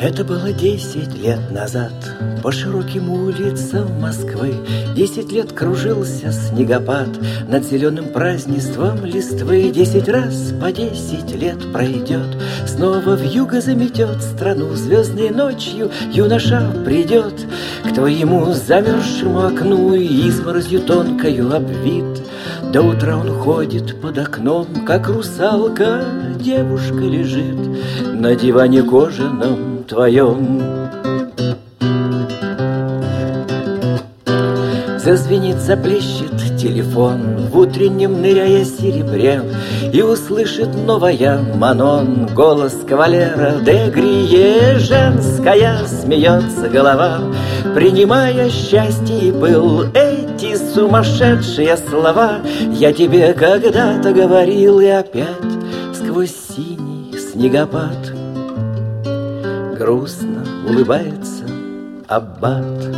Это было 10 лет назад. По широким улицам Москвы 10 лет кружился снегопад над зеленым празднеством листвы. 10 раз по 10 лет пройдет, снова вьюга заметет страну. Звездной ночью юноша придет к твоему замерзшему окну, и изморозью тонкою обвит. До утра он ходит под окном, как русалка. Девушка лежит на диване кожаном твоем. Зазвенит, заплещет телефон в утреннем ныряя серебре, и услышит новая Манон голос кавалера де Грие. Женская смеется голова, принимая счастье и пыл. Эти сумасшедшие слова я тебе когда-то говорил, и опять сквозь синий снегопад грустно улыбается аббат.